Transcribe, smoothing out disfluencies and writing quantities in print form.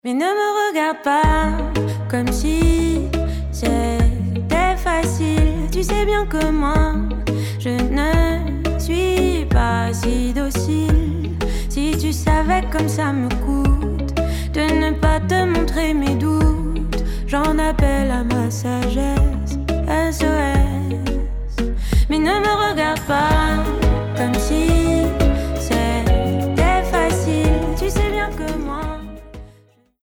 Mais ne me regarde pas comme si c'était facile. Tu sais bien que moi, je ne suis pas si docile. Si tu savais comme ça me coûte de ne pas te montrer mes doutes, j'en appelle à ma sagesse. SOS.